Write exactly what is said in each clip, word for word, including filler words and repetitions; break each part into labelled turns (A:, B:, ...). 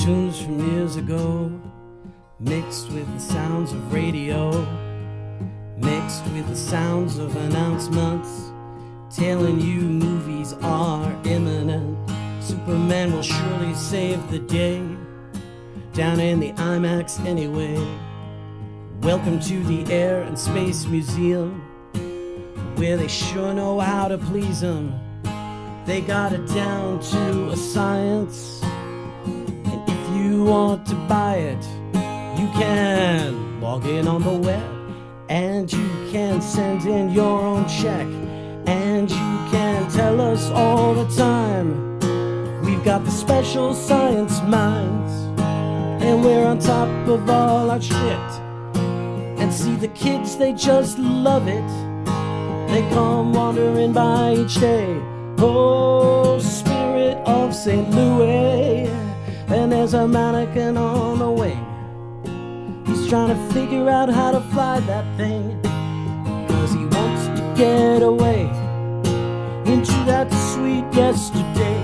A: tunes from years ago, mixed with the sounds of radio, mixed with the sounds of announcements telling you movies are imminent. Superman will surely save the day, down in the IMAX anyway. Welcome to the Air and Space Museum, where they sure know how to please them. They got it down to a science, and if you want to buy it, you can log in on the web, and you can send in your own check, and you can tell us all the time. We've got the special science minds, and we're on top of all our shit. And see the kids, they just love it. They come wandering by each day. Oh, Spirit of Saint Louis. And there's a mannequin on the wing. He's trying to figure out how to fly that thing, 'cause he wants to get away into that sweet yesterday.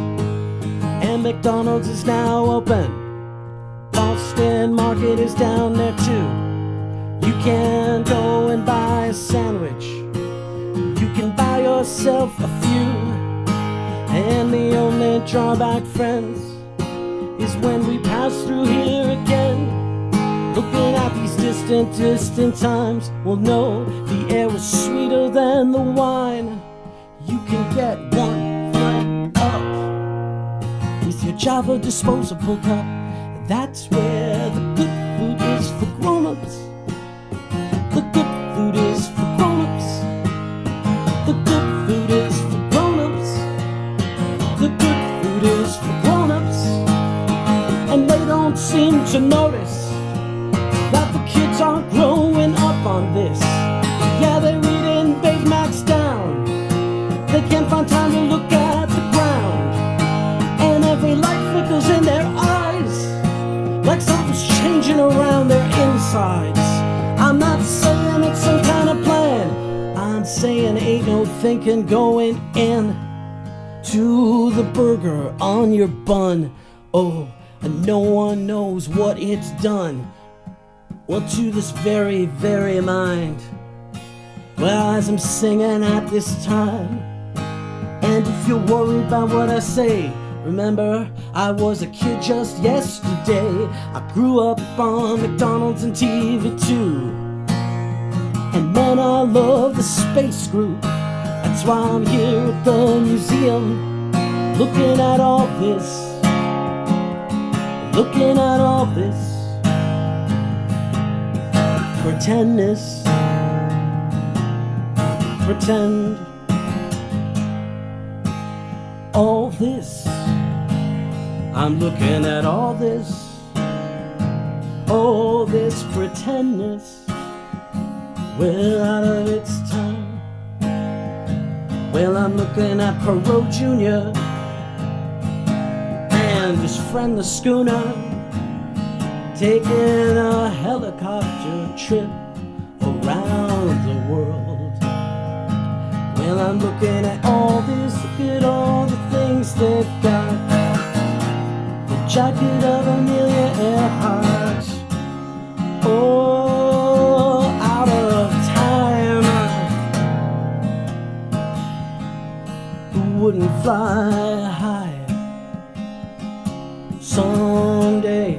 A: And McDonald's is now open. Boston Market is down there too. You can go and buy a sandwich. You can buy yourself a few. And the only drawback, friends, is when we pass through here again. Looking at these distant, distant times, we'll know the air was sweeter than the wine. You can get one friend up with your Java disposable cup. That's where the good food is for grown-ups. The good food is for grown-ups. The good food is for grown-ups. The good food is for grown-ups. And they don't seem to notice that the kids aren't growing up on this. Yeah, they're eating Big Macs down. They can't find time to look at the ground. And every light flickers in their eyes, like something's changing around their insides. I'm not saying it's some kind of plan. I'm saying ain't no thinking going in to the burger on your bun. Oh, and no one knows what it's done. Well, to this very, very mind. Well, as I'm singing at this time, and if you're worried about what I say, remember, I was a kid just yesterday. I grew up on McDonald's and T V two. And man, I love the space group. That's why I'm here at the museum, looking at all this, looking at all this. Pretendness, pretend all this. I'm looking at all this, all this pretendness. Well, out of its time. Well, I'm looking at Perot Junior and his friend the Schooner, taking a helicopter trip around the world. Well, I'm looking at all this, look at all the things they've got. The jacket of Amelia Earhart. Oh, out of time. Who wouldn't fly high someday?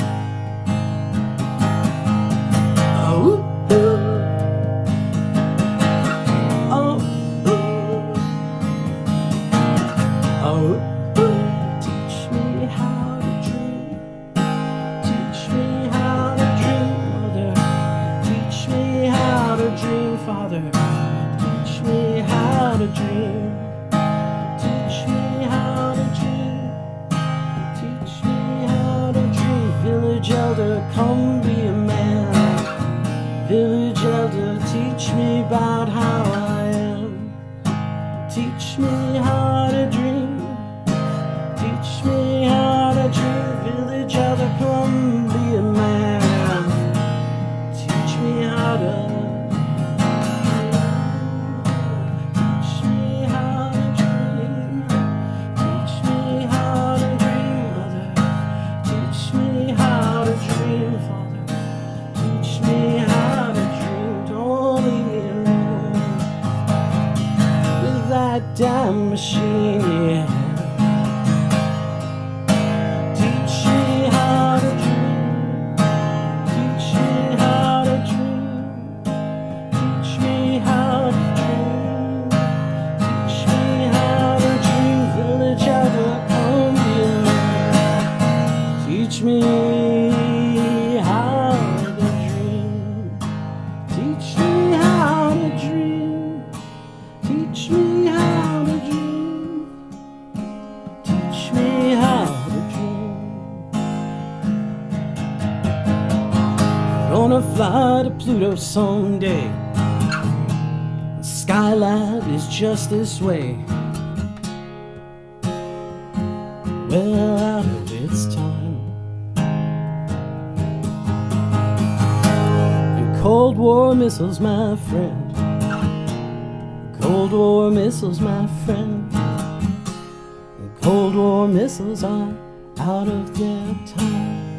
A: Father, teach me how to dream. Teach me how to dream. Teach me how to dream. Village elder, come be a man. Village elder, teach me about how I am. Teach me how to dream. Teach me how to dream. Village elder, come be a man. Teach me how to machine, yeah. Teach me how to dream. Teach me how to dream. Teach me how to dream. Teach me how to dream. Village Abercrombie. Teach me how to dream. Teach me how to dream. Teach me how to dream. Teach me how to dream. Gonna fly to Pluto someday. Skylab is just this way. Well out of its time. And Cold War missiles, my friend. Cold War missiles, my friend. Cold War missiles are out of their time.